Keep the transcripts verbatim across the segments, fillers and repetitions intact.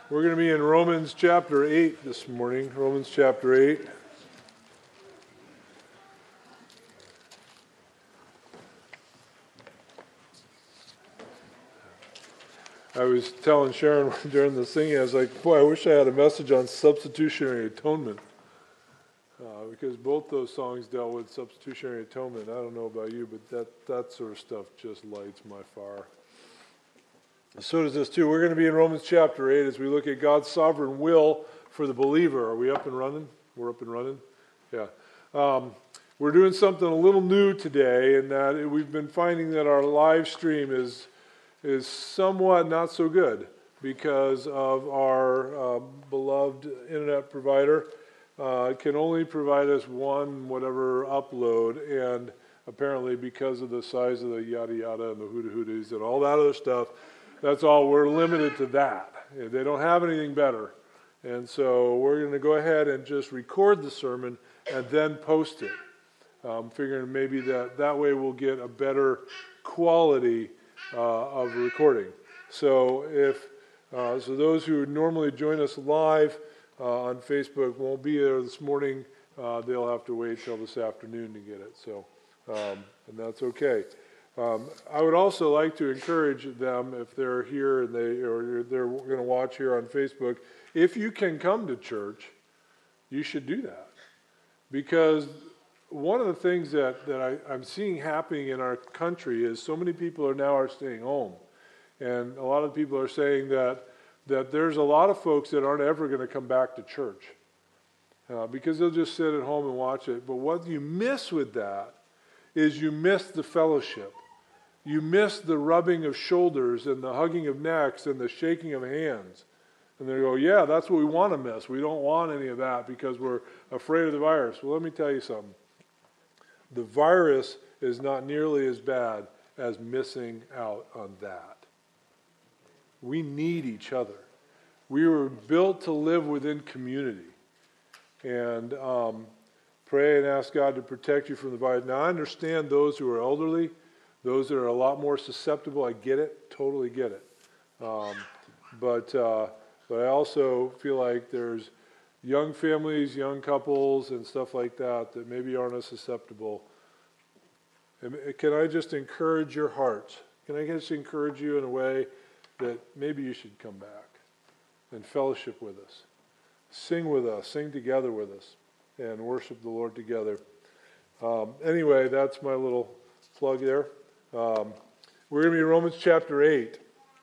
We're going to be in Romans chapter eight this morning. Romans chapter eight. I was telling Sharon during the singing, I was like, boy, I wish I had a message on substitutionary atonement. Uh, because both those songs dealt with substitutionary atonement. I don't know about you, but that, that sort of stuff just lights my fire. So does this too. We're going to be in Romans chapter eight as we look at God's sovereign will for the believer. Are we up and running? We're up and running? Yeah. Um, we're doing something a little new today in that we've been finding that our live stream is, is somewhat not so good because of our uh, beloved internet provider. Uh, can only provide us one whatever upload, and apparently because of the size of the yada yada and the hoota hooties and all that other stuff, that's all, we're limited to that. They don't have anything better. And so we're going to go ahead and just record the sermon and then post it. I'm figuring maybe that that way we'll get a better quality uh, of recording. So if uh, so those who normally join us live Uh, on Facebook won't be there this morning. Uh, they'll have to wait till this afternoon to get it. So, um, and that's okay. Um, I would also like to encourage them if they're here and they or they're going to watch here on Facebook. If you can come to church, you should do that, because one of the things that that I, I'm seeing happening in our country is so many people are now are staying home, and a lot of people are saying that. that there's a lot of folks that aren't ever going to come back to church uh, because they'll just sit at home and watch it. But what you miss with that is you miss the fellowship. You miss the rubbing of shoulders and the hugging of necks and the shaking of hands. And they go, yeah, that's what we want to miss. We don't want any of that because we're afraid of the virus. Well, let me tell you something. The virus is not nearly as bad as missing out on that. We need each other. We were built to live within community. And um, pray and ask God to protect you from the virus. Now, I understand those who are elderly, those that are a lot more susceptible. I get it, totally get it. Um, but uh, but I also feel like there's young families, young couples, and stuff like that that maybe aren't as susceptible. And can I just encourage your hearts? Can I just encourage you in a way that maybe you should come back and fellowship with us. Sing with us, sing together with us, and worship the Lord together. Um, anyway, that's my little plug there. Um, we're going to be in Romans chapter eight.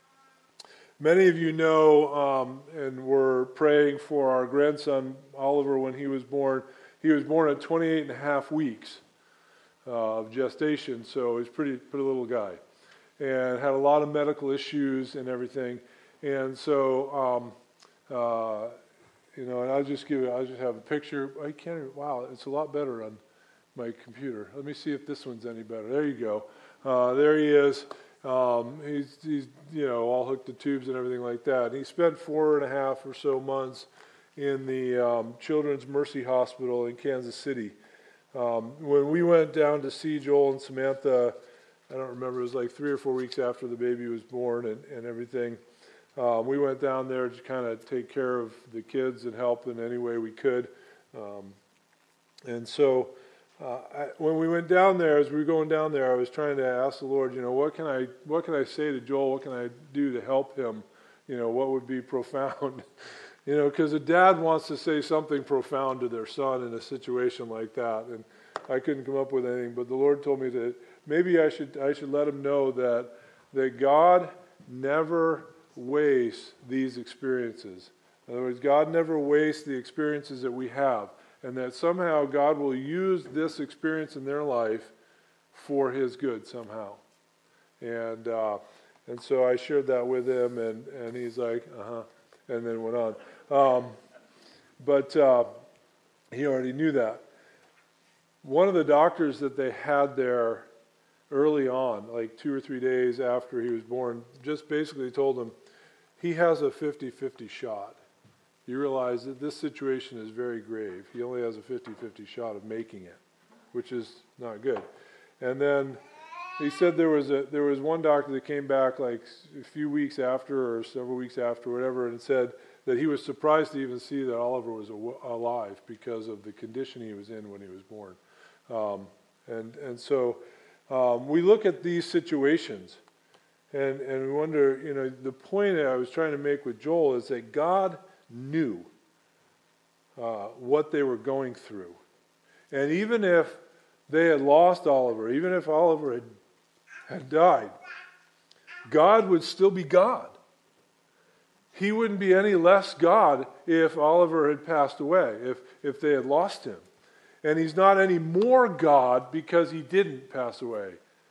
Many of you know, um, and we're praying for our grandson, Oliver, when he was born. He was born at twenty-eight and a half weeks uh, of gestation, so he's a pretty, pretty little guy. And had a lot of medical issues and everything, and so um, uh, you know, and I'll just give I'll just have a picture. I can't. Even, wow, it's a lot better on my computer. Let me see if this one's any better. There you go. Uh, there he is. Um, he's he's you know all hooked to tubes and everything like that. And he spent four and a half or so months in the um, Children's Mercy Hospital in Kansas City. Um, when we went down to see Joel and Samantha. I don't remember, it was like three or four weeks after the baby was born and, and everything. Um, we went down there to kind of take care of the kids and help in any way we could. Um, and so uh, I, when we went down there, as we were going down there, I was trying to ask the Lord, you know, what can I what can I say to Joel? What can I do to help him? You know, what would be profound? You know, because a dad wants to say something profound to their son in a situation like that. And I couldn't come up with anything, but the Lord told me that maybe I should I should let him know that that God never wastes these experiences. In other words, God never wastes the experiences that we have, and that somehow God will use this experience in their life for His good somehow. And uh, and so I shared that with him, and, and he's like, uh-huh, and then went on. Um, but uh, he already knew that. One of the doctors that they had there early on, like two or three days after he was born, just basically told him, he has a fifty-fifty shot. You realize that this situation is very grave. He only has a fifty-fifty shot of making it, which is not good. And then he said there was a there was one doctor that came back like a few weeks after or several weeks after, whatever, and said that he was surprised to even see that Oliver was a, alive because of the condition he was in when he was born. Um, and and so um, we look at these situations, and and we wonder, you know, the point that I was trying to make with Joel is that God knew uh, what they were going through, and even if they had lost Oliver, even if Oliver had had died, God would still be God. He wouldn't be any less God if Oliver had passed away, if, if they had lost him. And he's not any more God because he didn't pass away.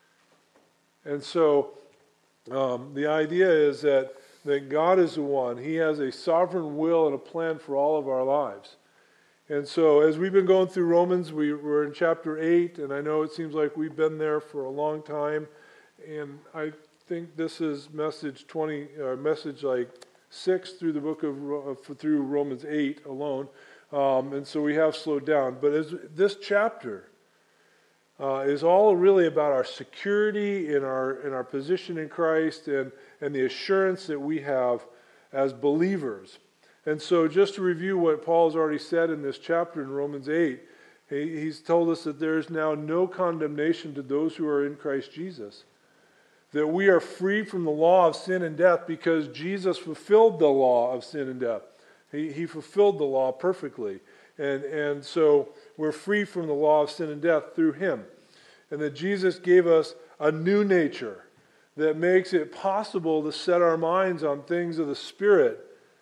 And so um, the idea is that, that God is the one. He has a sovereign will and a plan for all of our lives. And so as we've been going through Romans, we, we're in chapter eight, and I know it seems like we've been there for a long time. And I think this is message twenty, uh, message like six through the book of uh, through Romans eight alone, um, and so we have slowed down. But as this chapter uh, is all really about our security in our in our position in Christ and and the assurance that we have as believers. And so, just to review what Paul has already said in this chapter in Romans eight, he, he's told us that there is now no condemnation to those who are in Christ Jesus. That we are free from the law of sin and death because Jesus fulfilled the law of sin and death. He, he fulfilled the law perfectly. And, and so we're free from the law of sin and death through him. And that Jesus gave us a new nature that makes it possible to set our minds on things of the Spirit.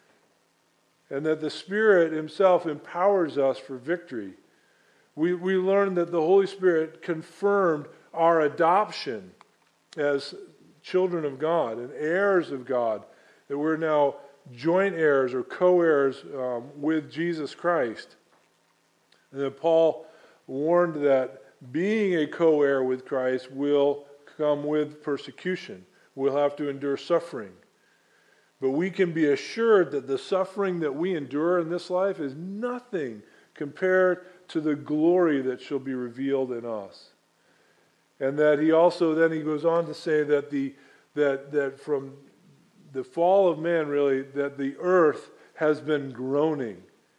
And that the Spirit himself empowers us for victory. We, we learned that the Holy Spirit confirmed our adoption as children of God and heirs of God, that we're now joint heirs or co-heirs um, with Jesus Christ. And that Paul warned that being a co-heir with Christ will come with persecution. We'll have to endure suffering. But we can be assured that the suffering that we endure in this life is nothing compared to the glory that shall be revealed in us. And that he also, then he goes on to say that the that that from the fall of man, really, that the earth has been groaning,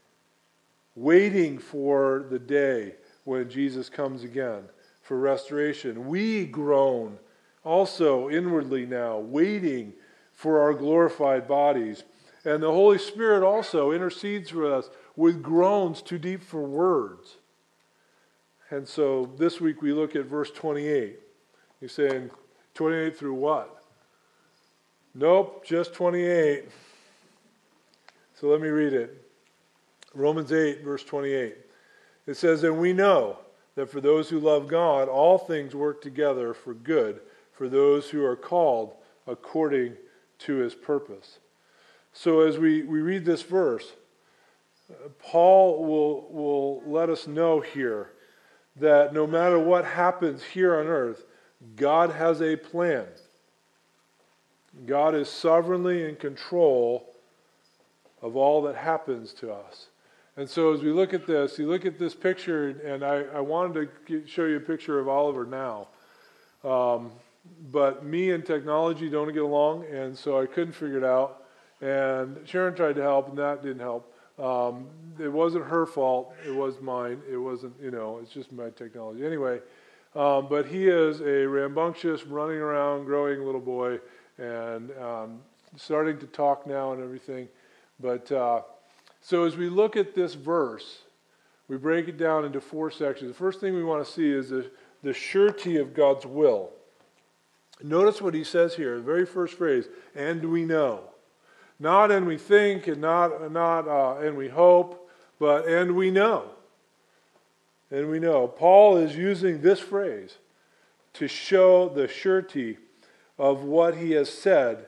waiting for the day when Jesus comes again for restoration. We groan also inwardly now, waiting for our glorified bodies. And the Holy Spirit also intercedes for us with groans too deep for words. And so this week we look at verse twenty-eight. He's saying, twenty-eight through what? Nope, just twenty-eight. So let me read it. Romans eight, verse twenty-eight. It says, and we know that for those who love God, all things work together for good, for those who are called according to his purpose. So as we, we read this verse, Paul will, will let us know here that no matter what happens here on earth, God has a plan. God is sovereignly in control of all that happens to us. And so as we look at this, you look at this picture, and I, I wanted to show you a picture of Oliver now. Um, but me and technology don't get along, and so I couldn't figure it out. And Sharon tried to help, and that didn't help. Um, it wasn't her fault. It was mine. It wasn't, you know, it's just my technology. Anyway, um, but he is a rambunctious, running around, growing little boy, and um, starting to talk now and everything. But uh, so as we look at this verse, we break it down into four sections. The first thing we want to see is the, the surety of God's will. Notice what he says here, the very first phrase, and we know. Not and we think, and not not uh, and we hope, but and we know. And we know. Paul is using this phrase to show the surety of what he has said,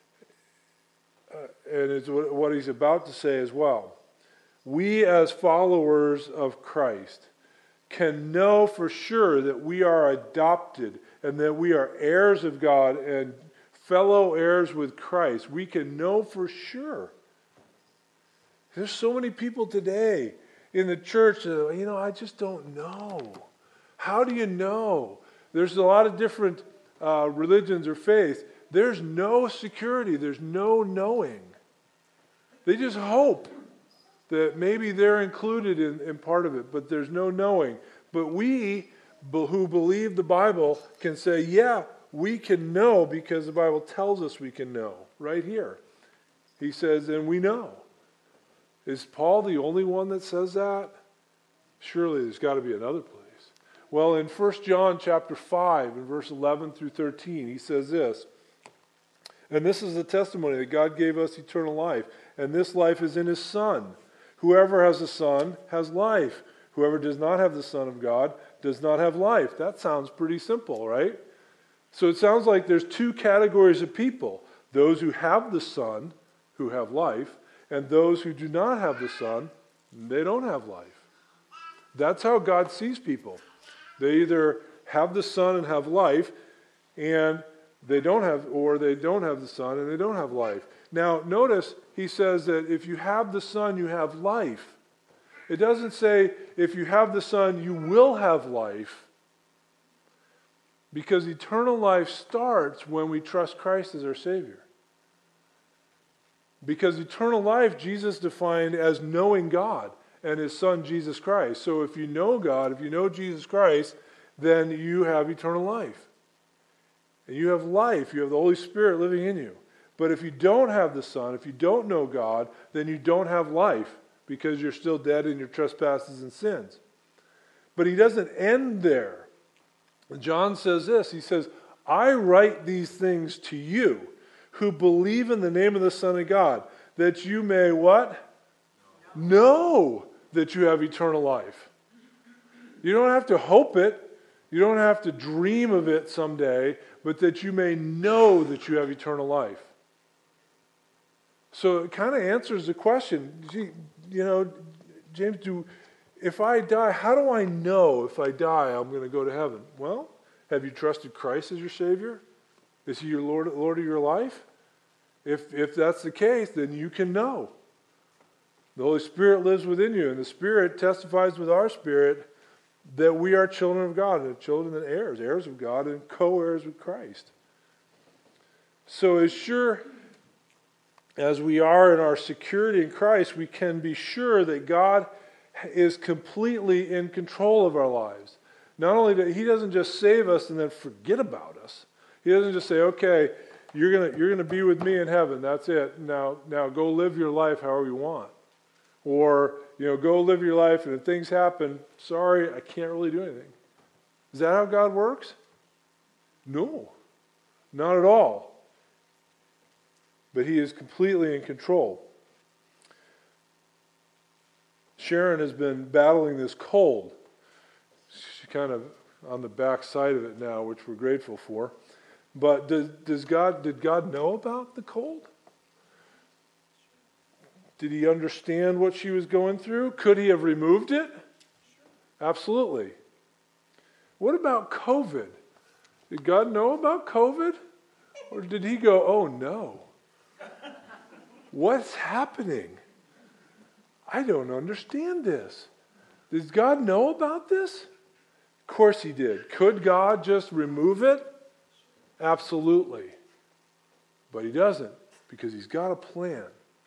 uh, and it's what he's about to say as well. We as followers of Christ can know for sure that we are adopted and that we are heirs of God and fellow heirs with Christ. We can know for sure. There's so many people today in the church that, you know, I just don't know. How do you know? There's a lot of different uh, religions or faiths. There's no security. There's no knowing. They just hope that maybe they're included in, in part of it, but there's no knowing. But we who believe the Bible can say, yeah, we can know because the Bible tells us we can know. Right here. He says, and we know. Is Paul the only one that says that? Surely there's got to be another place. Well, in First John chapter five, in verse eleven through thirteen, he says this, and this is the testimony that God gave us eternal life, and this life is in his Son. Whoever has a Son has life. Whoever does not have the Son of God does not have life. That sounds pretty simple, right? So it sounds like there's two categories of people. Those who have the Son, who have life, and those who do not have the Son, they don't have life. That's how God sees people. They either have the Son and have life, and they don't have, or they don't have the Son and they don't have life. Now, notice he says that if you have the Son, you have life. It doesn't say if you have the Son, you will have life, because eternal life starts when we trust Christ as our Savior. Because eternal life, Jesus defined as knowing God and his Son, Jesus Christ. So if you know God, if you know Jesus Christ, then you have eternal life. And you have life. You have the Holy Spirit living in you. But if you don't have the Son, if you don't know God, then you don't have life, because you're still dead in your trespasses and sins. But he doesn't end there. John says this. He says, I write these things to you who believe in the name of the Son of God, that you may what? Know that you have eternal life. You don't have to hope it. You don't have to dream of it someday, but that you may know that you have eternal life. So it kind of answers the question, gee, you know, James, do if I die, how do I know if I die I'm going to go to heaven? Well, have you trusted Christ as your Savior? Is he your Lord, Lord of your life? If if that's the case, then you can know. The Holy Spirit lives within you, and the Spirit testifies with our spirit that we are children of God, and children and heirs, heirs of God, and co-heirs with Christ. So as sure as we are in our security in Christ, we can be sure that God is completely in control of our lives. Not only that he doesn't just save us and then forget about us. He doesn't just say, okay, you're gonna you're gonna be with me in heaven. That's it. Now now go live your life however you want. Or, you know, go live your life, and if things happen, sorry, I can't really do anything. Is that how God works? No, not at all. But he is completely in control. Sharon has been battling this cold. She's kind of on the back side of it now, which we're grateful for. But does, does God, did God know about the cold? Did he understand what she was going through? Could he have removed it? Absolutely. What about COVID? Did God know about COVID? Or did he go, oh no, what's happening? I don't understand this. Does God know about this? Of course he did. Could God just remove it? Absolutely. But he doesn't, because he's got a plan.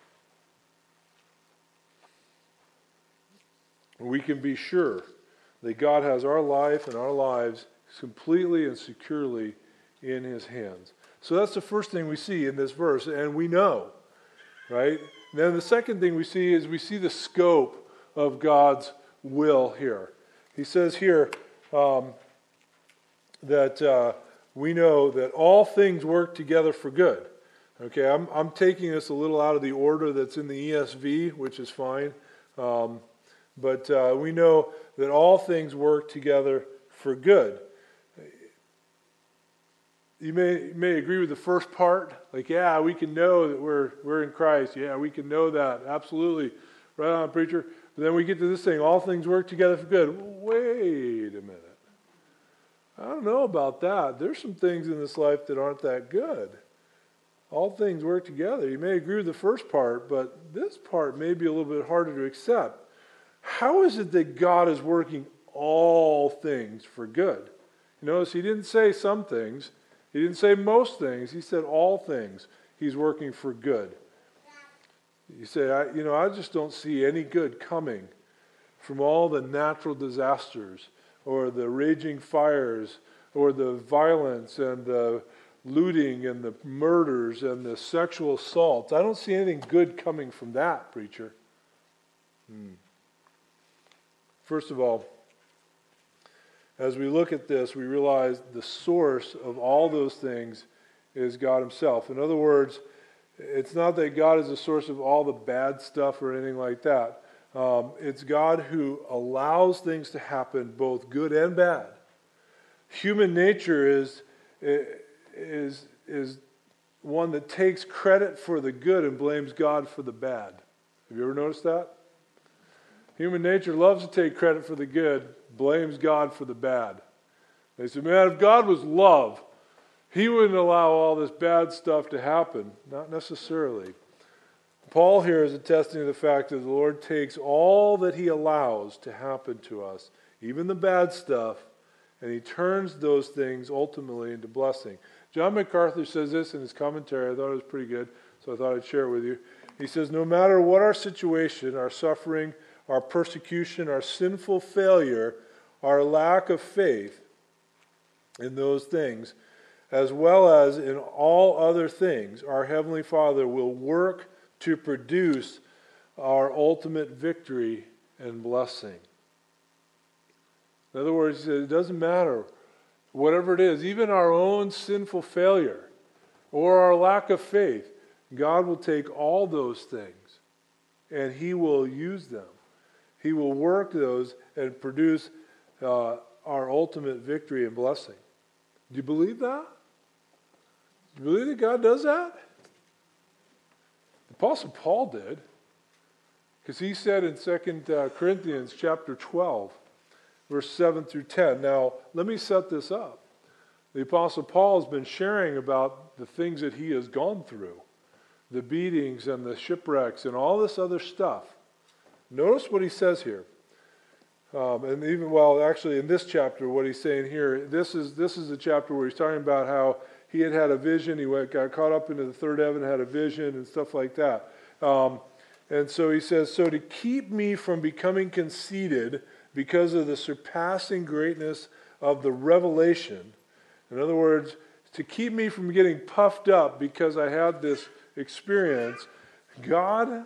We can be sure that God has our life and our lives completely and securely in his hands. So that's the first thing we see in this verse, and we know, right? And then the second thing we see is we see the scope of God's will here. He says here um, that uh, we know that all things work together for good. Okay, I'm, I'm taking this a little out of the order that's in the E S V, which is fine. Um, but uh, we know that all things work together for good. You may may agree with the first part, like, yeah, we can know that we're we're in Christ. Yeah, we can know that. Absolutely. Right on, preacher. But then we get to this thing, all things work together for good. Wait a minute. I don't know about that. There's some things in this life that aren't that good. All things work together. You may agree with the first part, but this part may be a little bit harder to accept. How is it that God is working all things for good You notice he didn't say some things. He didn't say most things. He said all things. He's working for good. You say, I, you know, I just don't see any good coming from all the natural disasters or the raging fires or the violence and the looting and the murders and the sexual assaults. I don't see anything good coming from that, preacher. Hmm. First of all, as we look at this, we realize the source of all those things is God himself. In other words, it's not that God is the source of all the bad stuff or anything like that. Um, it's God who allows things to happen, both good and bad. Human nature is, is, is one that takes credit for the good and blames God for the bad. Have you ever noticed that? Human nature loves to take credit for the good, blames God for the bad. They say, man, if God was love, he wouldn't allow all this bad stuff to happen. Not necessarily. Paul here is attesting to the fact that the Lord takes all that he allows to happen to us, even the bad stuff, and he turns those things ultimately into blessing. John MacArthur says this in his commentary. I thought it was pretty good, so I thought I'd share it with you. He says, no matter what our situation, our suffering, our persecution, our sinful failure, our lack of faith in those things, as well as in all other things, our Heavenly Father will work to produce our ultimate victory and blessing. In other words, he says, it doesn't matter, whatever it is, even our own sinful failure or our lack of faith, God will take all those things and he will use them. He will work those and produce uh, our ultimate victory and blessing. Do you believe that? Do you believe that God does that? The Apostle Paul did. Because he said in Second Corinthians chapter twelve, verse seven through ten. Now, let me set this up. The Apostle Paul has been sharing about the things that he has gone through. The beatings and the shipwrecks and all this other stuff. Notice what he says here. Um, and even, well, actually in this chapter, what he's saying here, this is this is the chapter where he's talking about how he had had a vision. He went, got caught up into the third heaven, had a vision and stuff like that. Um, and so he says, so to keep me from becoming conceited because of the surpassing greatness of the revelation, in other words, to keep me from getting puffed up because I had this experience, God,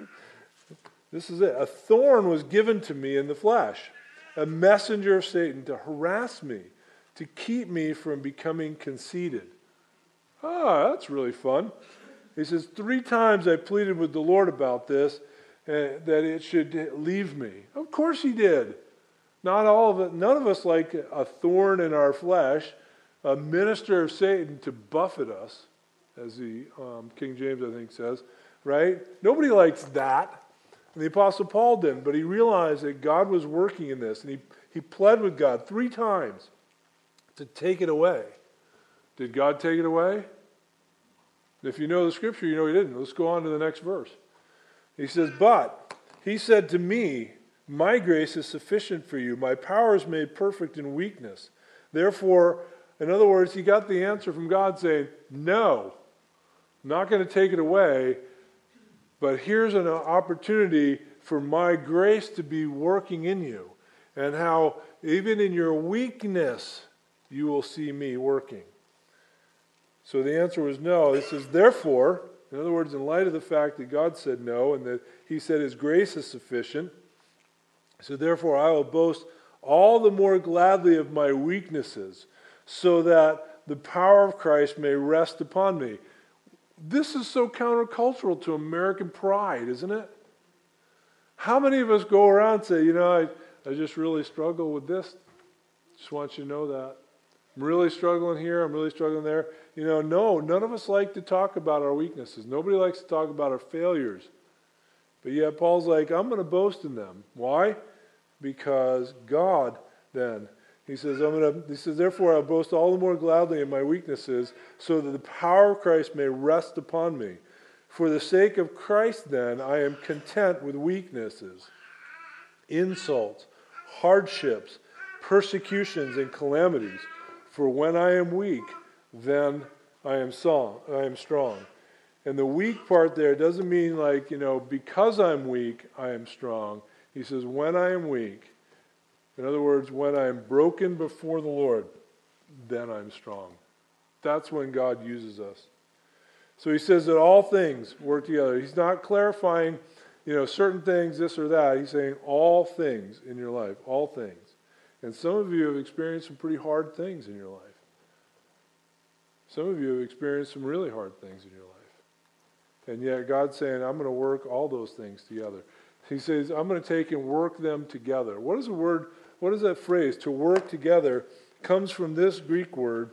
this is it, a thorn was given to me in the flesh, a messenger of Satan to harass me, to keep me from becoming conceited. Ah, that's really fun. He says, three times I pleaded with the Lord about this, uh, that it should leave me. Of course he did. Not all of it, none of us like a thorn in our flesh, a minister of Satan to buffet us, as the um, King James, I think, says, right? Nobody likes that. And the Apostle Paul didn't, but he realized that God was working in this, and he, he pled with God three times to take it away. Did God take it away? If you know the scripture, you know he didn't. Let's go on to the next verse. He says, but he said to me, my grace is sufficient for you. My power is made perfect in weakness. Therefore, in other words, he got the answer from God saying, no, I'm not going to take it away, but here's an opportunity for my grace to be working in you, and how even in your weakness, you will see me working. So the answer was no. It says, therefore, in other words, in light of the fact that God said no, and that he said his grace is sufficient, so therefore I will boast all the more gladly of my weaknesses, so that the power of Christ may rest upon me. This is so countercultural to American pride, isn't it? How many of us go around and say, you know, I, I just really struggle with this. Just want you to know that. I'm really struggling here, I'm really struggling there. You know, no, none of us like to talk about our weaknesses. Nobody likes to talk about our failures. But yet Paul's like, I'm going to boast in them. Why? Because God then, he says, I'm going to, he says, therefore I'll boast all the more gladly in my weaknesses, so that the power of Christ may rest upon me. For the sake of Christ then, I am content with weaknesses, insults, hardships, persecutions, and calamities. For when I am weak, then I am strong. I am strong. And the weak part there doesn't mean like, you know, because I'm weak, I am strong. He says, when I am weak, in other words, when I am broken before the Lord, then I'm strong. That's when God uses us. So he says that all things work together. He's not clarifying, you know, certain things, this or that. He's saying all things in your life, all things. And some of you have experienced some pretty hard things in your life. Some of you have experienced some really hard things in your life. And yet God's saying, I'm going to work all those things together. He says, I'm going to take and work them together. What is the word, what is that phrase? To work together comes from this Greek word.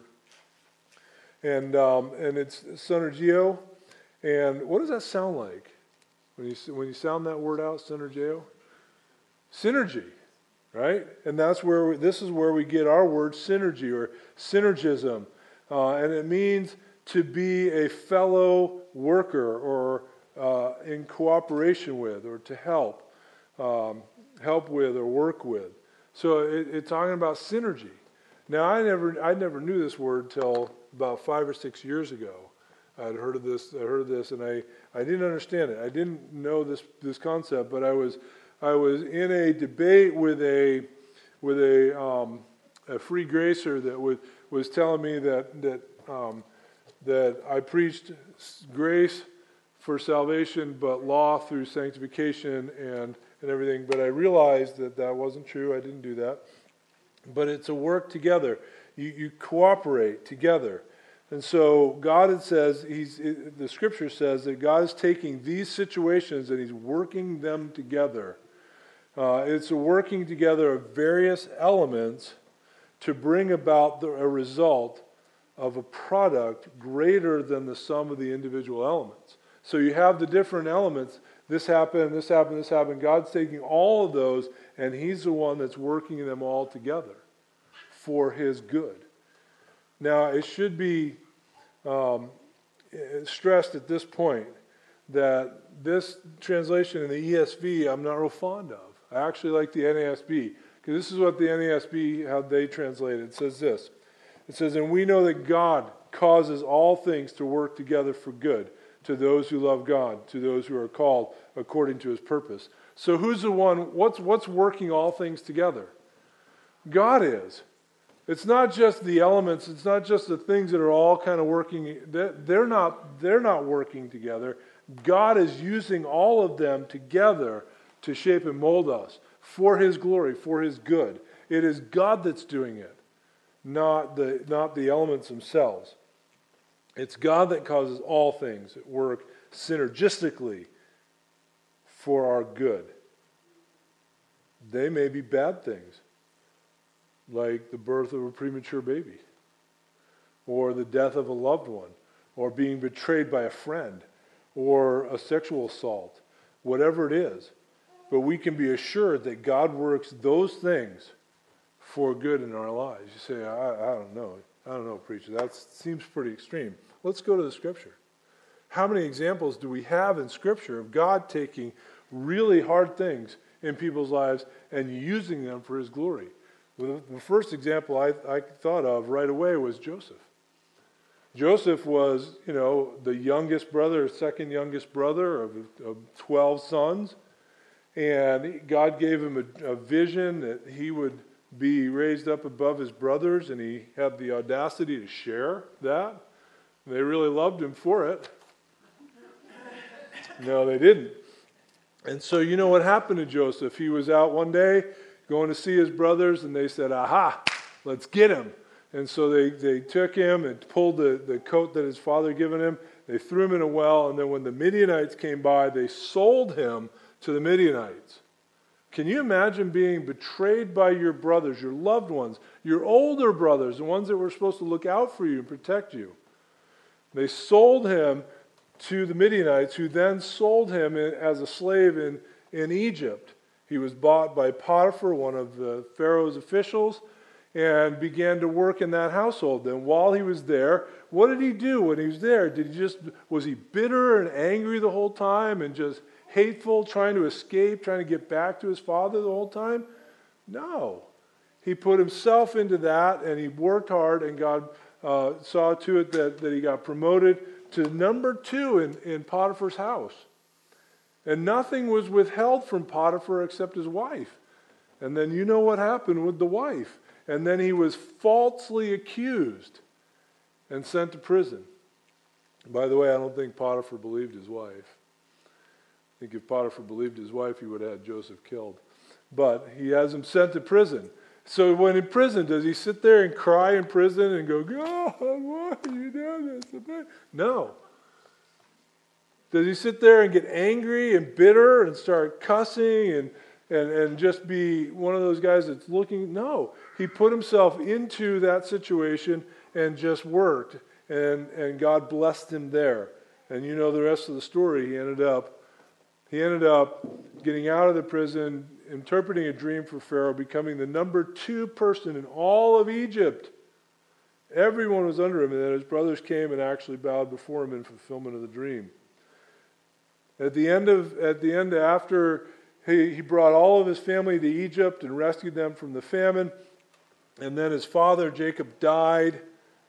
And um, and it's synergio. And what does that sound like? When you, when you sound that word out, synergio? Synergy, right? And that's where, we, this is where we get our word synergy or synergism. Uh, and it means to be a fellow worker or uh, in cooperation with or to help, um, help with or work with. So it, it's talking about synergy. Now I never, I never knew this word till about five or six years ago. I'd heard of this, I heard of this, and I, I didn't understand it. I didn't know this this concept, but I was I was in a debate with a with a um, a free gracer that was was telling me that that. Um, that I preached grace for salvation, but law through sanctification and, and everything. But I realized that that wasn't true. I didn't do that. But it's a work together. You, you cooperate together. And so God, it says, he's, it, the Scripture says that God is taking these situations and He's working them together. Uh, it's a working together of various elements to bring about the, a result of a product greater than the sum of the individual elements. So you have the different elements. This happened, this happened, this happened. God's taking all of those, and He's the one that's working them all together for His good. Now, it should be um, stressed at this point that this translation in the E S V I'm not real fond of. I actually like the N A S B, because this is what the N A S B, how they translate it. It says this. It says, and we know that God causes all things to work together for good to those who love God, to those who are called according to His purpose. So who's the one, what's, what's working all things together? God is. It's not just the elements, it's not just the things that are all kind of working, they're not, they're not working together. God is using all of them together to shape and mold us for His glory, for His good. It is God that's doing it. Not the not the elements themselves. It's God that causes all things at work synergistically for our good. They may be bad things, like the birth of a premature baby, or the death of a loved one, or being betrayed by a friend, or a sexual assault, whatever it is. But we can be assured that God works those things for good in our lives. You say, I, I don't know. I don't know, preacher. That seems pretty extreme. Let's go to the Scripture. How many examples do we have in Scripture of God taking really hard things in people's lives and using them for His glory? The first example I, I thought of right away was Joseph. Joseph was, you know, the youngest brother, second youngest brother of, of twelve sons. And God gave him a, a vision that he would be raised up above his brothers, and he had the audacity to share that. They really loved him for it. No, they didn't. And so you know what happened to Joseph? He was out one day going to see his brothers, and they said, aha, let's get him. And so they, they took him and pulled the, the coat that his father had given him. They threw him in a well, and then when the Midianites came by, they sold him to the Midianites. Can you imagine being betrayed by your brothers, your loved ones, your older brothers, the ones that were supposed to look out for you and protect you? They sold him to the Midianites, who then sold him as a slave in, in Egypt. He was bought by Potiphar, one of the Pharaoh's officials, and began to work in that household. And while he was there, what did he do when he was there? Did he just was he bitter and angry the whole time and just hateful, trying to escape, trying to get back to his father the whole time? No. he put himself into that, and he worked hard, and God uh, saw to it that, that he got promoted to number two in, in Potiphar's house. And nothing was withheld from Potiphar except his wife. And then you know what happened with the wife. And then he was falsely accused and sent to prison. By the way, I don't think Potiphar believed his wife. I think if Potiphar believed his wife, he would have had Joseph killed. But he has him sent to prison. So when in prison, does he sit there and cry in prison and go, God, why are you doing this? No. Does he sit there and get angry and bitter and start cussing and, and, and just be one of those guys that's looking? No. He put himself into that situation and just worked. And, and God blessed him there. And you know the rest of the story. He ended up, he ended up getting out of the prison, interpreting a dream for Pharaoh, becoming the number two person in all of Egypt. Everyone was under him, and then his brothers came and actually bowed before him in fulfillment of the dream. At the end of, at the end after he, he brought all of his family to Egypt and rescued them from the famine, and then his father Jacob died,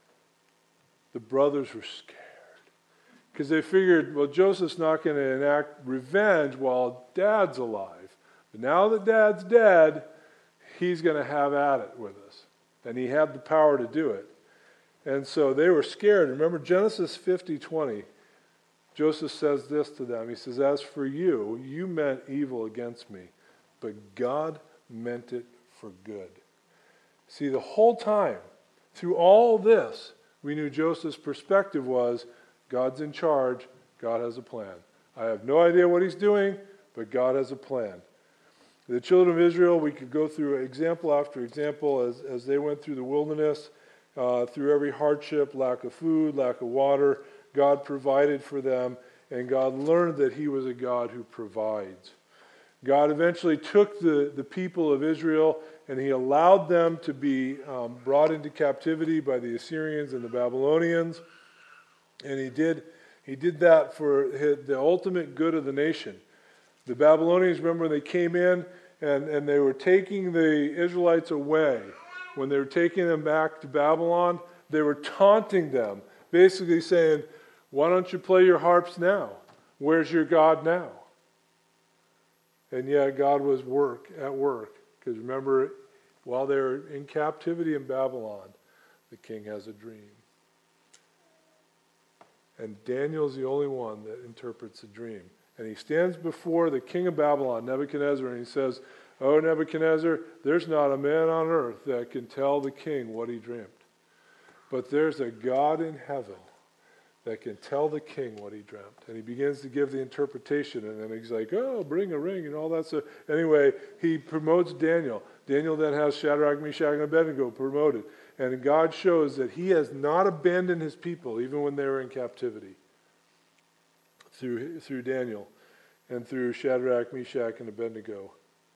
the brothers were scared. Because they figured, well, Joseph's not going to enact revenge while Dad's alive. But now that Dad's dead, he's going to have at it with us. And he had the power to do it. And so they were scared. Remember Genesis fifty twenty. Joseph says this to them. He says, as for you, you meant evil against me, but God meant it for good. See, the whole time, through all this, we knew Joseph's perspective was, God's in charge, God has a plan. I have no idea what he's doing, but God has a plan. The children of Israel, we could go through example after example as, as they went through the wilderness, uh, through every hardship, lack of food, lack of water. God provided for them, and God learned that he was a God who provides. God eventually took the, the people of Israel, and he allowed them to be um, brought into captivity by the Assyrians and the Babylonians. And he did, he did that for the ultimate good of the nation. The Babylonians, remember, they came in, and, and they were taking the Israelites away. When they were taking them back to Babylon, they were taunting them, basically saying, why don't you play your harps now? Where's your God now? And yet God was work at work. Because remember, while they were in captivity in Babylon, the king has a dream. And Daniel's the only one that interprets a dream. And he stands before the king of Babylon, Nebuchadnezzar, and he says, oh, Nebuchadnezzar, there's not a man on earth that can tell the king what he dreamt. But there's a God in heaven that can tell the king what he dreamt. And he begins to give the interpretation, and then he's like, oh, bring a ring and all that stuff. Anyway, he promotes Daniel. Daniel then has Shadrach, Meshach, and Abednego promoted. And God shows that he has not abandoned his people, even when they were in captivity, through, through Daniel and through Shadrach, Meshach, and Abednego.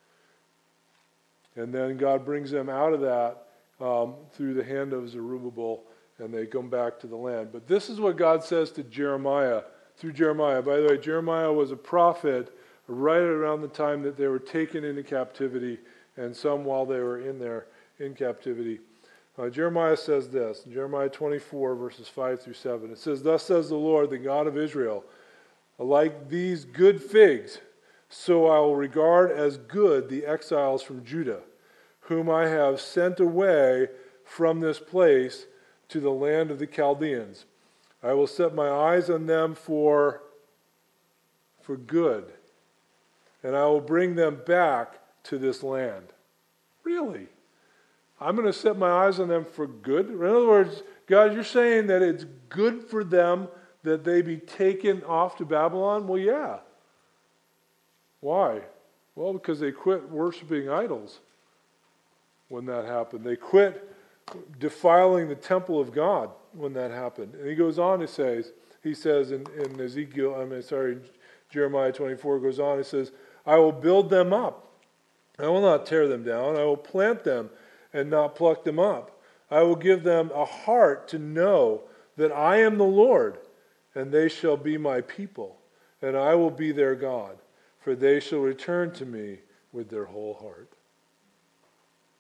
And then God brings them out of that um, through the hand of Zerubbabel, and they come back to the land. But this is what God says to Jeremiah, through Jeremiah. By the way, Jeremiah was a prophet right around the time that they were taken into captivity, and some while they were in there in captivity. Uh, Jeremiah says this, Jeremiah twenty-four, verses five through seven. It says, thus says the Lord, the God of Israel, like these good figs, so I will regard as good the exiles from Judah, whom I have sent away from this place to the land of the Chaldeans. I will set my eyes on them for, for good, and I will bring them back to this land. Really? I'm going to set my eyes on them for good? In other words, God, you're saying that it's good for them that they be taken off to Babylon? Well, yeah. Why? Well, because they quit worshiping idols when that happened. They quit defiling the temple of God when that happened. And he goes on to say, he says in, in Ezekiel, I mean, sorry, Jeremiah twenty-four goes on, it says, I will build them up. I will not tear them down. I will plant them and not pluck them up. I will give them a heart to know that I am the Lord, and they shall be my people, and I will be their God, for they shall return to me with their whole heart.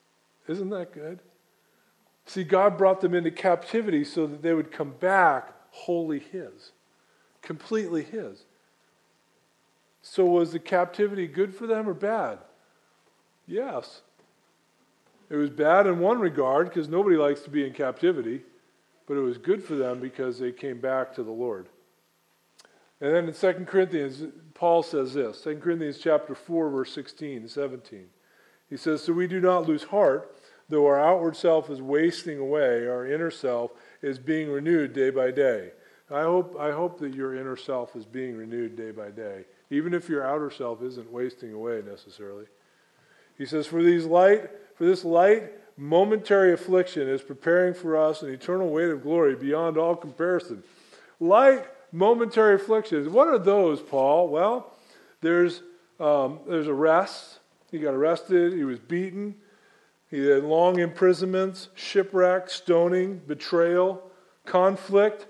Isn't that good? See, God brought them into captivity so that they would come back wholly His, completely His. So was the captivity good for them or bad? Yes. It was bad in one regard because nobody likes to be in captivity, but it was good for them because they came back to the Lord. And then in Second Corinthians, Paul says this, Second Corinthians chapter four, verse sixteen and seventeen. He says, so we do not lose heart, though our outward self is wasting away, our inner self is being renewed day by day. I hope, I hope that your inner self is being renewed day by day, even if your outer self isn't wasting away necessarily. He says, for these light, for this light, momentary affliction is preparing for us an eternal weight of glory beyond all comparison. Light, momentary afflictions. What are those, Paul? Well, there's um, there's arrests. He got arrested. He was beaten. He had long imprisonments, shipwreck, stoning, betrayal, conflict.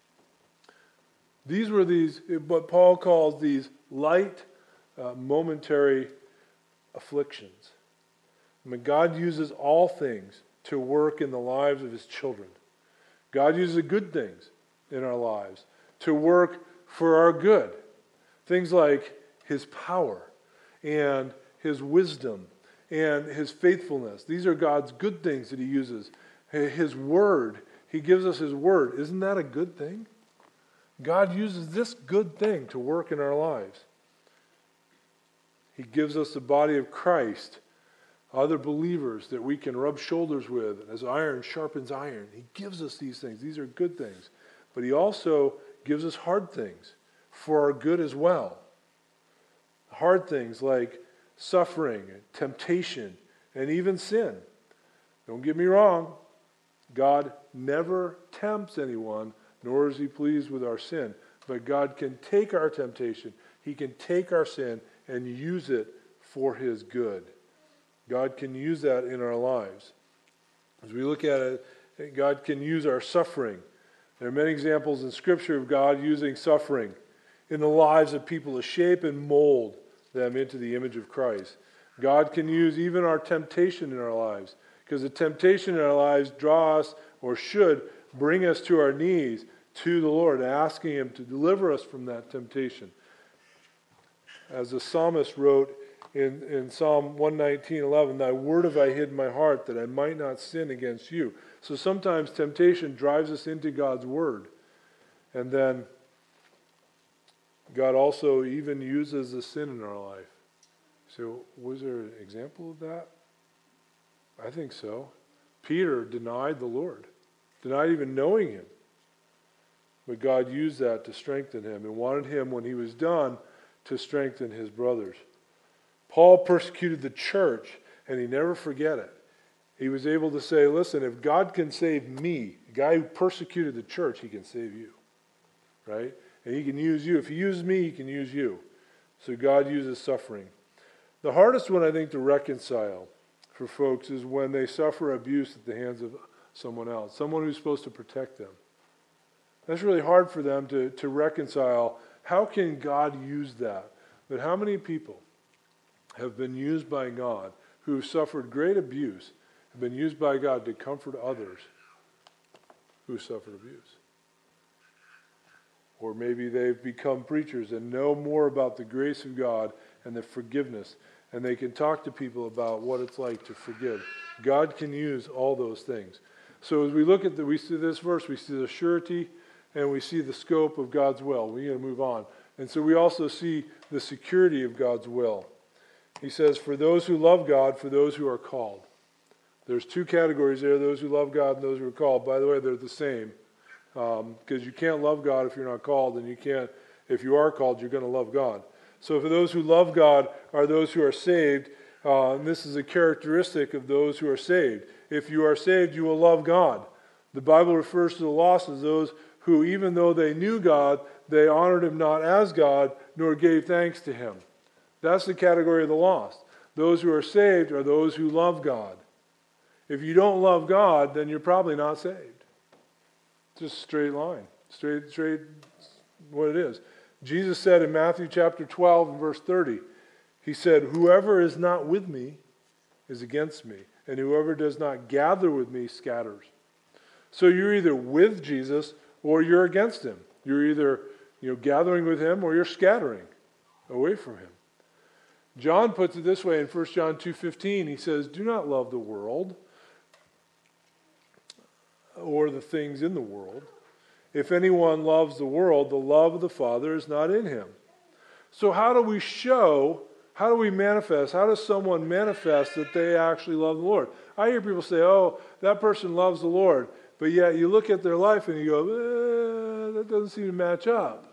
These were these, what Paul calls these light, uh, momentary afflictions. I mean, God uses all things to work in the lives of His children. God uses the good things in our lives to work for our good. Things like His power and His wisdom and His faithfulness. These are God's good things that He uses. His word. He gives us His word. Isn't that a good thing? God uses this good thing to work in our lives. He gives us the body of Christ, other believers that we can rub shoulders with, as iron sharpens iron. He gives us these things. These are good things. But He also gives us hard things for our good as well. Hard things like suffering, temptation, and even sin. Don't get me wrong. God never tempts anyone, nor is He pleased with our sin. But God can take our temptation, He can take our sin and use it for His good. God can use that in our lives. As we look at it, God can use our suffering. There are many examples in Scripture of God using suffering in the lives of people to shape and mold them into the image of Christ. God can use even our temptation in our lives, because the temptation in our lives draw us, or should bring us to our knees to the Lord, asking Him to deliver us from that temptation. As the psalmist wrote in, in Psalm one nineteen, eleven, thy word have I hid in my heart that I might not sin against you. So sometimes temptation drives us into God's word. And then God also even uses the sin in our life. So was there an example of that? I think so. Peter denied the Lord, denied even knowing Him. But God used that to strengthen him and wanted him, when he was done, to strengthen his brothers. Paul persecuted the church, and he never forget it. He was able to say, listen, if God can save me, the guy who persecuted the church, He can save you. Right? And He can use you. If He uses me, He can use you. So God uses suffering. The hardest one, I think, to reconcile for folks is when they suffer abuse at the hands of someone else, someone who's supposed to protect them. That's really hard for them to, to reconcile. How can God use that? But how many people have been used by God who have suffered great abuse, have been used by God to comfort others who suffered abuse? Or maybe they've become preachers and know more about the grace of God and the forgiveness, and they can talk to people about what it's like to forgive. God can use all those things. So as we look at the, we see this verse, we see the surety and we see the scope of God's will. We got to move on. And so we also see the security of God's will. He says, for those who love God, for those who are called. There's two categories there, those who love God and those who are called. By the way, they're the same. Because um, you can't love God if you're not called, and you can't, if you are called, you're going to love God. So for those who love God are those who are saved, uh, and this is a characteristic of those who are saved. If you are saved, you will love God. The Bible refers to the lost as those who, even though they knew God, they honored Him not as God, nor gave thanks to Him. That's the category of the lost. Those who are saved are those who love God. If you don't love God, then you're probably not saved. Just a straight line. Straight, straight, what it is. Jesus said in Matthew chapter twelve and verse thirty, He said, whoever is not with me is against me, and whoever does not gather with me scatters. So you're either with Jesus or you're against him. You're either, you know, gathering with him or you're scattering away from him. John puts it this way in First John two fifteen. He says, do not love the world or the things in the world. If anyone loves the world, the love of the Father is not in him. So how do we show, how do we manifest, how does someone manifest that they actually love the Lord? I hear people say, oh, that person loves the Lord. But yet you look at their life and you go, eh, that doesn't seem to match up.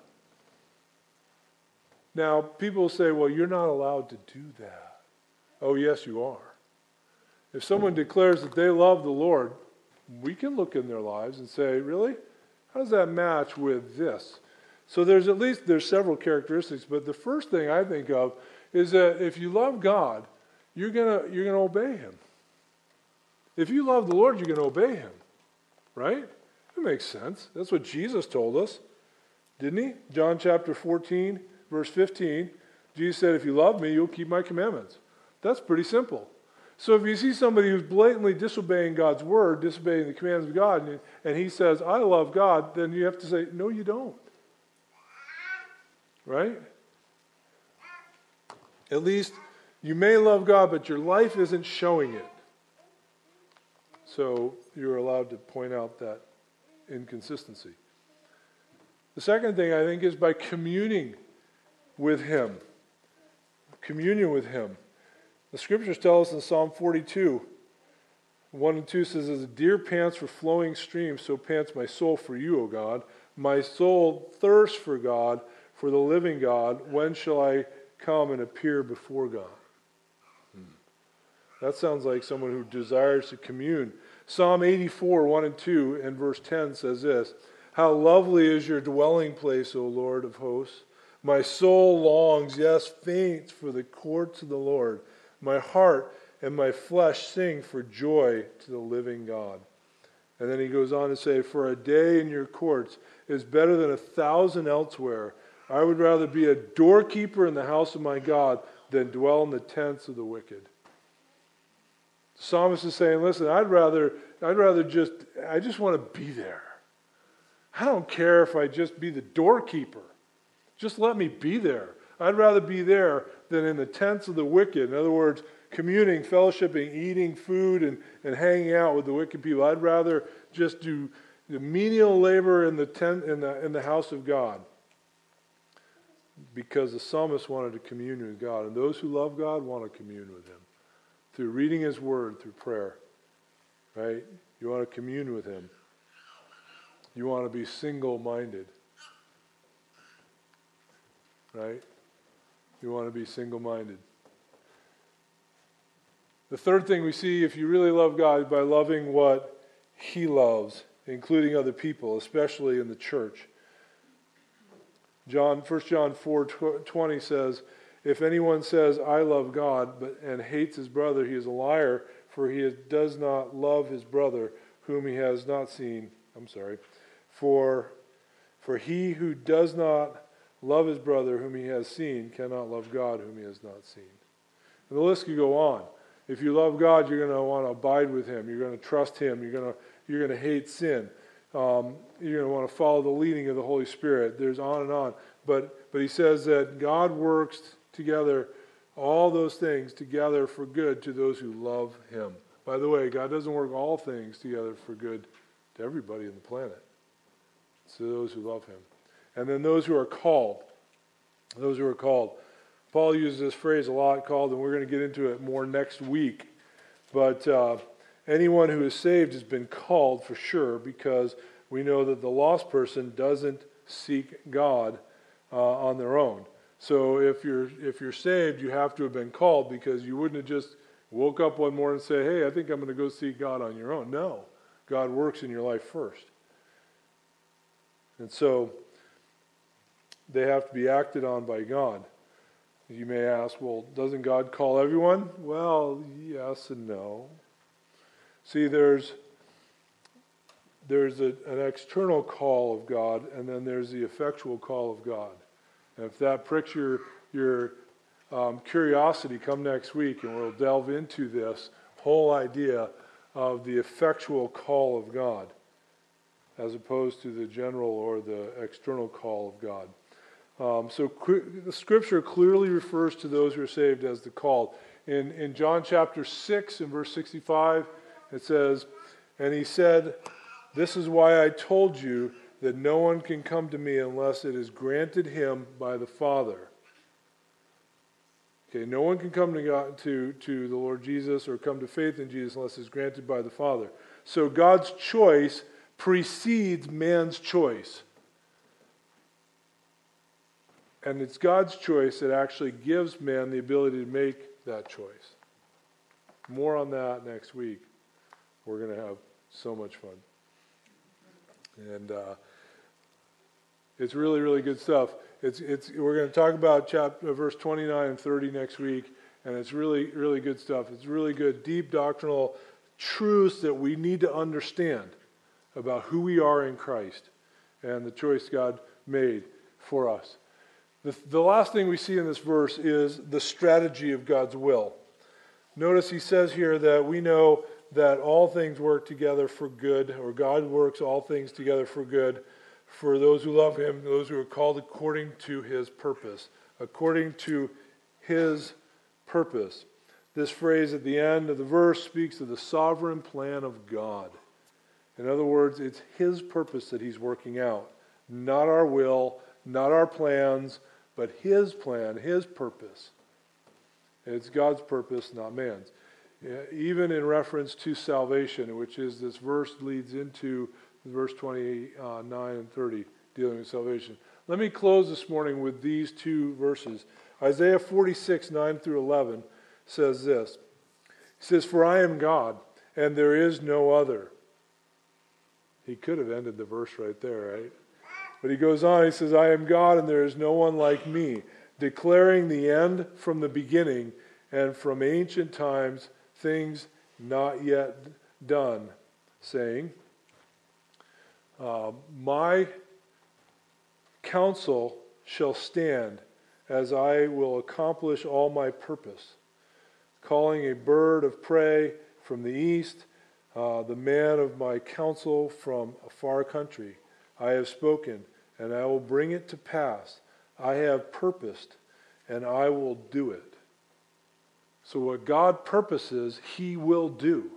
Now, people say, well, you're not allowed to do that. Oh, yes, you are. If someone declares that they love the Lord, we can look in their lives and say, really? How does that match with this? So there's at least, there's several characteristics, but the first thing I think of is that if you love God, you're gonna you're gonna obey him. If you love the Lord, you're gonna obey him. Right? It makes sense. That's what Jesus told us, didn't he? John chapter fourteen, verse fifteen, Jesus said, if you love me, you'll keep my commandments. That's pretty simple. So if you see somebody who's blatantly disobeying God's word, disobeying the commands of God, and, and he says, I love God, then you have to say, no, you don't. Right? At least you may love God, but your life isn't showing it. So you're allowed to point out that inconsistency. The second thing, I think, is by communing with him. Communion with him. The scriptures tell us in Psalm forty-two, one and two says, as a deer pants for flowing streams, so pants my soul for you, O God. My soul thirsts for God, for the living God. When shall I come and appear before God? Hmm. That sounds like someone who desires to commune. Psalm eighty-four, one and two, and verse ten says this, how lovely is your dwelling place, O Lord of hosts. My soul longs, yes, faints for the courts of the Lord. My heart and my flesh sing for joy to the living God. And then he goes on to say, for a day in your courts is better than a thousand elsewhere. I would rather be a doorkeeper in the house of my God than dwell in the tents of the wicked. The psalmist is saying, listen, I'd rather, I'd rather just, I just want to be there. I don't care if I just be the doorkeeper. Just let me be there. I'd rather be there than in the tents of the wicked. In other words, communing, fellowshipping, eating food, and, and hanging out with the wicked people. I'd rather just do the menial labor in the tent in the in the house of God. Because the psalmist wanted to commune with God. And those who love God want to commune with him. Through reading his word, through prayer. Right? You want to commune with him. You want to be single-minded. Right? You want to be single-minded. The third thing we see, if you really love God, is by loving what he loves, including other people, especially in the church. John, First John four twenty says, if anyone says, I love God, but and hates his brother, he is a liar, for he does not love his brother, whom he has not seen. I'm sorry. For, for he who does not love his brother whom he has seen cannot love God whom he has not seen. And the list could go on. If you love God, you're going to want to abide with him. You're going to trust him. You're going to you're going to hate sin. Um, you're going to want to follow the leading of the Holy Spirit. There's on and on. But but he says that God works together, all those things together for good to those who love him. By the way, God doesn't work all things together for good to everybody on the planet. It's to those who love him. And then those who are called. Those who are called. Paul uses this phrase a lot, called, and we're going to get into it more next week. But uh, anyone who is saved has been called for sure, because we know that the lost person doesn't seek God uh, on their own. So if you're if you're saved, you have to have been called, because you wouldn't have just woke up one morning and say, hey, I think I'm going to go seek God on your own. No. God works in your life first. And so they have to be acted on by God. You may ask, well, doesn't God call everyone? Well, yes and no. See, there's there's a, an external call of God, and then there's the effectual call of God. And if that pricks your, your um, curiosity, come next week, and we'll delve into this, whole idea of the effectual call of God, as opposed to the general or the external call of God. Um, so the Scripture clearly refers to those who are saved as the called. In, in John chapter six, in verse sixty-five, it says, "And he said, 'This is why I told you that no one can come to me unless it is granted him by the Father.'" Okay, no one can come to God, to, to the Lord Jesus or come to faith in Jesus unless it's granted by the Father. So God's choice precedes man's choice. And it's God's choice that actually gives man the ability to make that choice. More on that next week. We're going to have so much fun. And uh, it's really, really good stuff. It's it's. We're going to talk about chapter verse twenty-nine and thirty next week, and it's really, really good stuff. It's really good, deep doctrinal truths that we need to understand about who we are in Christ and the choice God made for us. The, the last thing we see in this verse is the strategy of God's will. Notice he says here that we know that all things work together for good, or God works all things together for good, for those who love him, those who are called according to his purpose. According to his purpose. This phrase at the end of the verse speaks of the sovereign plan of God. In other words, it's his purpose that he's working out. Not our will, not our plans, but his plan, his purpose. It's God's purpose, not man's. Even in reference to salvation, which is this verse leads into verse twenty-nine and thirty, dealing with salvation. Let me close this morning with these two verses. Isaiah forty-six, nine through eleven says this. He says, "For I am God, and there is no other." He could have ended the verse right there, right? But he goes on, he says, "I am God, and there is no one like me, declaring the end from the beginning, and from ancient times things not yet done, saying, Uh, my counsel shall stand, as I will accomplish all my purpose. Calling a bird of prey from the east, uh, the man of my counsel from a far country. I have spoken, and I will bring it to pass. I have purposed, and I will do it." So what God purposes, he will do.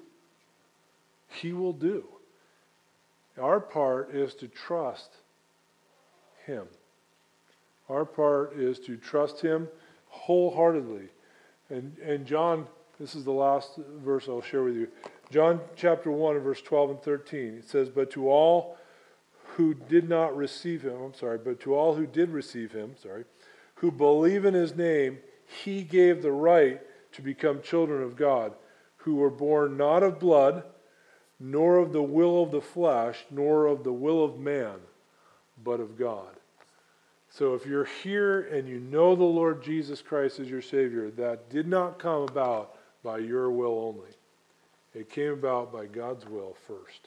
He will do. Our part is to trust him. Our part is to trust him wholeheartedly. And, and John, this is the last verse I'll share with you. John chapter one, verse twelve and thirteen. It says, "But to all who did not receive him," I'm sorry, but to all who did receive him, sorry, "who believe in his name, he gave the right to become children of God, who were born not of blood, nor of the will of the flesh, nor of the will of man, but of God." So if you're here and you know the Lord Jesus Christ as your Savior, that did not come about by your will only. It came about by God's will first.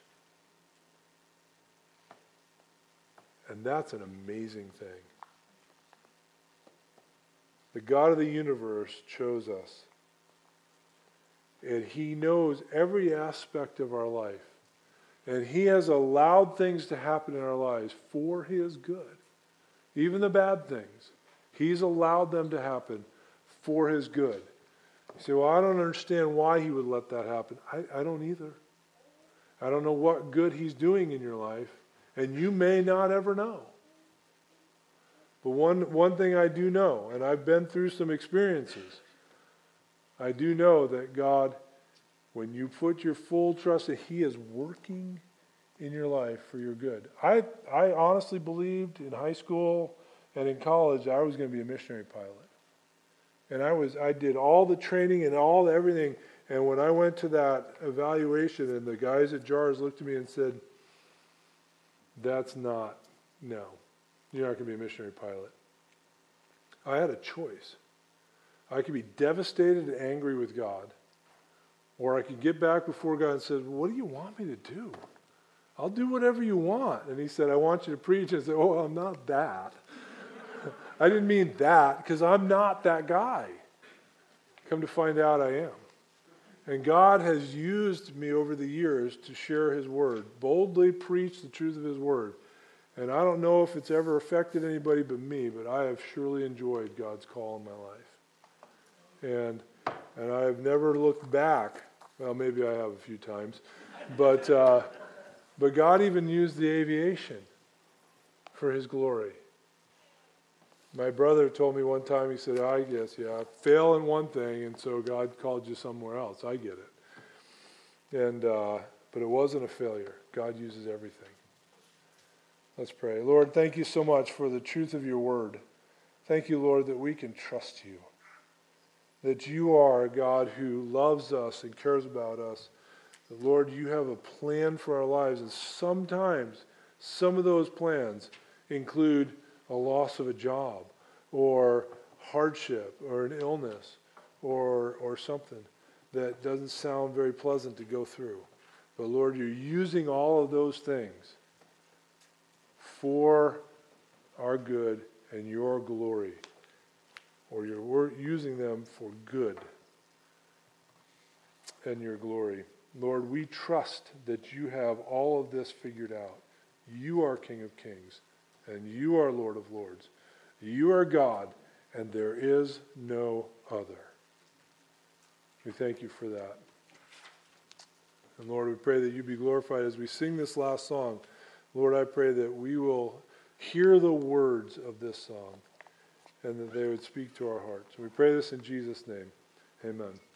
And that's an amazing thing. The God of the universe chose us. And he knows every aspect of our life. And he has allowed things to happen in our lives for his good. Even the bad things. He's allowed them to happen for his good. You say, "Well, I don't understand why he would let that happen." I, I don't either. I don't know what good he's doing in your life. And you may not ever know. But one, one thing I do know, and I've been through some experiences, I do know that God, when you put your full trust in, he is working in your life for your good. I I honestly believed in high school and in college I was going to be a missionary pilot. And I was I did all the training and all the everything, and when I went to that evaluation and the guys at J A R S looked at me and said, "That's not, no, you're not going to be a missionary pilot." I had a choice. I could be devastated and angry with God, or I could get back before God and say, "What do you want me to do? I'll do whatever you want." And he said, "I want you to preach." And I said, "Oh, I'm not that." I didn't mean that, because I'm not that guy. Come to find out I am. And God has used me over the years to share his word, boldly preach the truth of his word. And I don't know if it's ever affected anybody but me, but I have surely enjoyed God's call in my life. And and I have never looked back. Well, maybe I have a few times. But, uh, but God even used the aviation for his glory. My brother told me one time, he said, I guess, yeah, I fail in one thing, and so God called you somewhere else. I get it. And uh, but it wasn't a failure. God uses everything. Let's pray. Lord, thank you so much for the truth of your word. Thank you, Lord, that we can trust you. That you are a God who loves us and cares about us. That, Lord, you have a plan for our lives, and sometimes some of those plans include a loss of a job, or hardship, or an illness, or or something that doesn't sound very pleasant to go through. But Lord, you're using all of those things for our good and your glory, or you're using them for good and your glory. Lord, we trust that you have all of this figured out. You are King of Kings. And you are Lord of Lords. You are God, and there is no other. We thank you for that. And Lord, we pray that you be glorified as we sing this last song. Lord, I pray that we will hear the words of this song and that they would speak to our hearts. We pray this in Jesus' name. Amen.